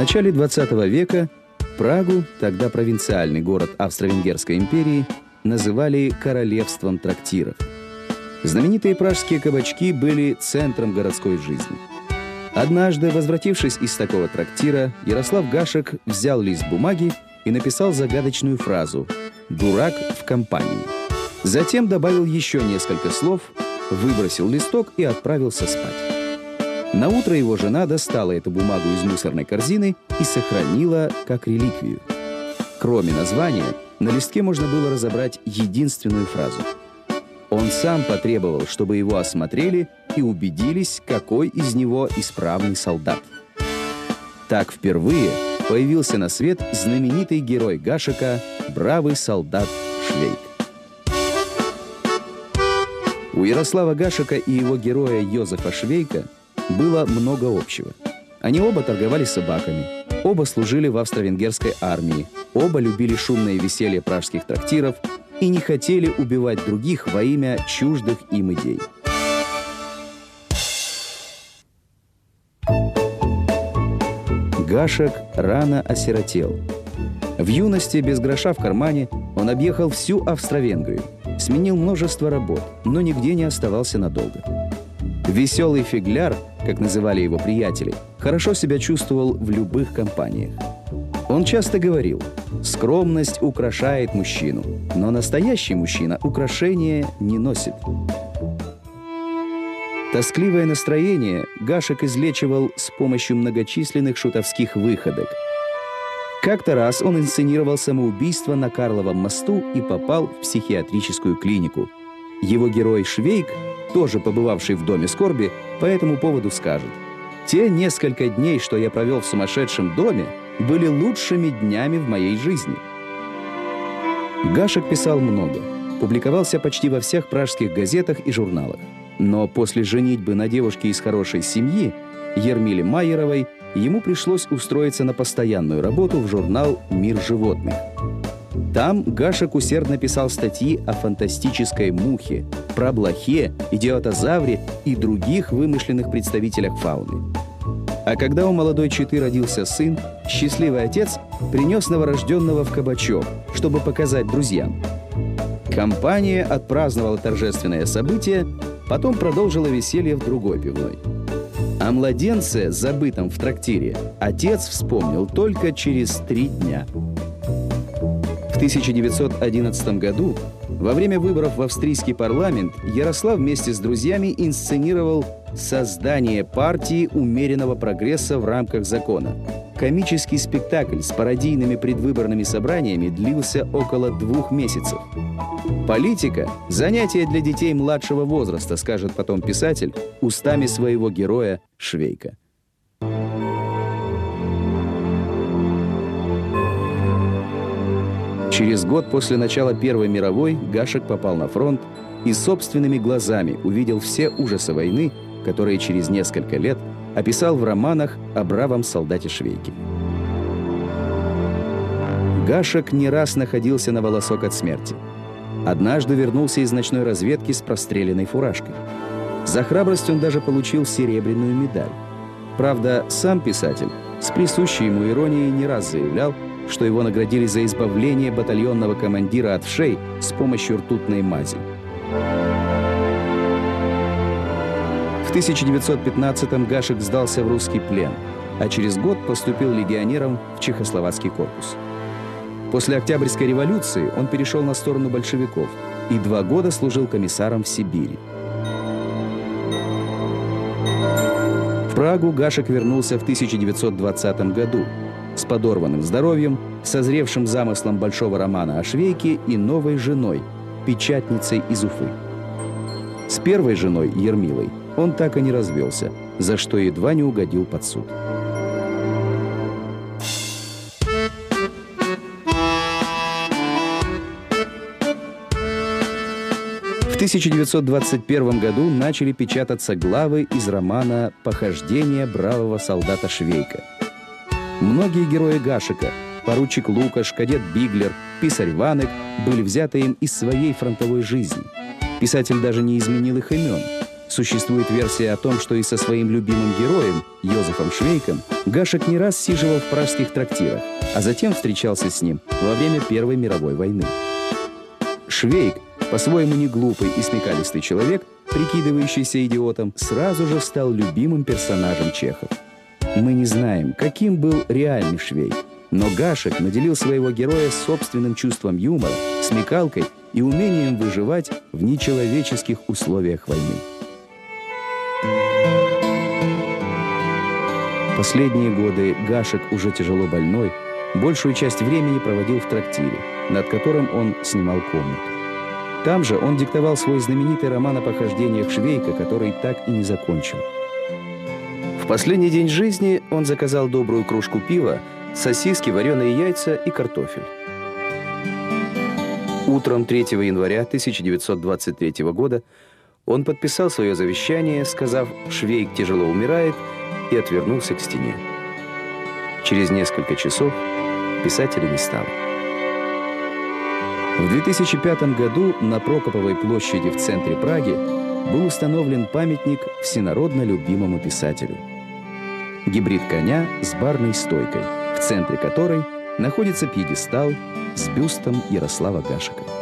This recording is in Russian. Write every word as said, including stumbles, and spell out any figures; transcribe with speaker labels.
Speaker 1: начале двадцатого века Прагу, тогда провинциальный город Австро-Венгерской империи, называли королевством трактиров. Знаменитые пражские кабачки были центром городской жизни. Однажды, возвратившись из такого трактира, Ярослав Гашек взял лист бумаги и написал загадочную фразу «Дурак в компании». Затем добавил еще несколько слов, выбросил листок и отправился спать. Наутро его жена достала эту бумагу из мусорной корзины и сохранила как реликвию. Кроме названия, на листке можно было разобрать единственную фразу. Он сам потребовал, чтобы его осмотрели и убедились, какой из него исправный солдат. Так впервые появился на свет знаменитый герой Гашека, бравый солдат Швейк. У Ярослава Гашека и его героя Йозефа Швейка было много общего. Они оба торговали собаками, оба служили в австро-венгерской армии, оба любили шумное веселье пражских трактиров и не хотели убивать других во имя чуждых им идей. Гашек рано осиротел. В юности, без гроша в кармане, он объехал всю Австро-Венгрию, сменил множество работ, но нигде не оставался надолго. Веселый фигляр, как называли его приятели, хорошо себя чувствовал в любых компаниях. Он часто говорил: «Скромность украшает мужчину, но настоящий мужчина украшения не носит». Тоскливое настроение Гашек излечивал с помощью многочисленных шутовских выходок. Как-то раз он инсценировал самоубийство на Карловом мосту и попал в психиатрическую клинику. Его герой Швейк, тоже побывавший в доме скорби, по этому поводу скажет: «Те несколько дней, что я провел в сумасшедшем доме, были лучшими днями в моей жизни». Гашек писал много, публиковался почти во всех пражских газетах и журналах. Но после женитьбы на девушке из хорошей семьи, Ермиле Майеровой, ему пришлось устроиться на постоянную работу в журнал «Мир животных». Там Гашек усердно писал статьи о фантастической мухе, про блохе, идиотозавре и других вымышленных представителях фауны. А когда у молодой четы родился сын, счастливый отец принес новорожденного в кабачок, чтобы показать друзьям. Компания отпраздновала торжественное событие, потом продолжила веселье в другой пивной. О младенце, забытом в трактире, отец вспомнил только через три дня. В тысяча девятьсот одиннадцатом году, во время выборов в австрийский парламент, Ярослав вместе с друзьями инсценировал создание партии умеренного прогресса в рамках закона. Комический спектакль с пародийными предвыборными собраниями длился около двух месяцев. «Политика – занятие для детей младшего возраста», скажет потом писатель устами своего героя Швейка. Через год после начала Первой мировой Гашек попал на фронт и собственными глазами увидел все ужасы войны, которые через несколько лет описал в романах о бравом солдате Швейке. Гашек не раз находился на волосок от смерти. Однажды вернулся из ночной разведки с простреленной фуражкой. За храбрость он даже получил серебряную медаль. Правда, сам писатель с присущей ему иронией не раз заявлял, что его наградили за избавление батальонного командира от вшей с помощью ртутной мази. В тысяча девятьсот пятнадцатом Гашек сдался в русский плен, а через год поступил легионером в Чехословацкий корпус. После Октябрьской революции он перешел на сторону большевиков и два года служил комиссаром в Сибири. В Прагу Гашек вернулся в тысяча девятьсот двадцатом году с подорванным здоровьем, созревшим замыслом большого романа о Швейке и новой женой, печатницей из Уфы. С первой женой, Ермилой, он так и не развелся, за что едва не угодил под суд. В тысяча девятьсот двадцать первом году начали печататься главы из романа «Похождения бравого солдата Швейка». Многие герои Гашека – поручик Лукаш, кадет Биглер, писарь Ванек – были взяты им из своей фронтовой жизни. Писатель даже не изменил их имен. Существует версия о том, что и со своим любимым героем, Йозефом Швейком, Гашек не раз сиживал в пражских трактирах, а затем встречался с ним во время Первой мировой войны. Швейк, по-своему не глупый и смекалистый человек, прикидывающийся идиотом, сразу же стал любимым персонажем чехов. Мы не знаем, каким был реальный Швейк, но Гашек наделил своего героя собственным чувством юмора, смекалкой и умением выживать в нечеловеческих условиях войны. Последние годы Гашек, уже тяжело больной, большую часть времени проводил в трактире, над которым он снимал комнату. Там же он диктовал свой знаменитый роман о похождениях Швейка, который так и не закончил. В последний день жизни он заказал добрую кружку пива, сосиски, вареные яйца и картофель. Утром третьего января тысяча девятьсот двадцать третьего года он подписал свое завещание, сказав «Швейк тяжело умирает», и отвернулся к стене. Через несколько часов писателя не стало. В две тысячи пятом году на Прокоповой площади в центре Праги был установлен памятник всенародно любимому писателю. Гибрид коня с барной стойкой, в центре которой находится пьедестал с бюстом Ярослава Гашека.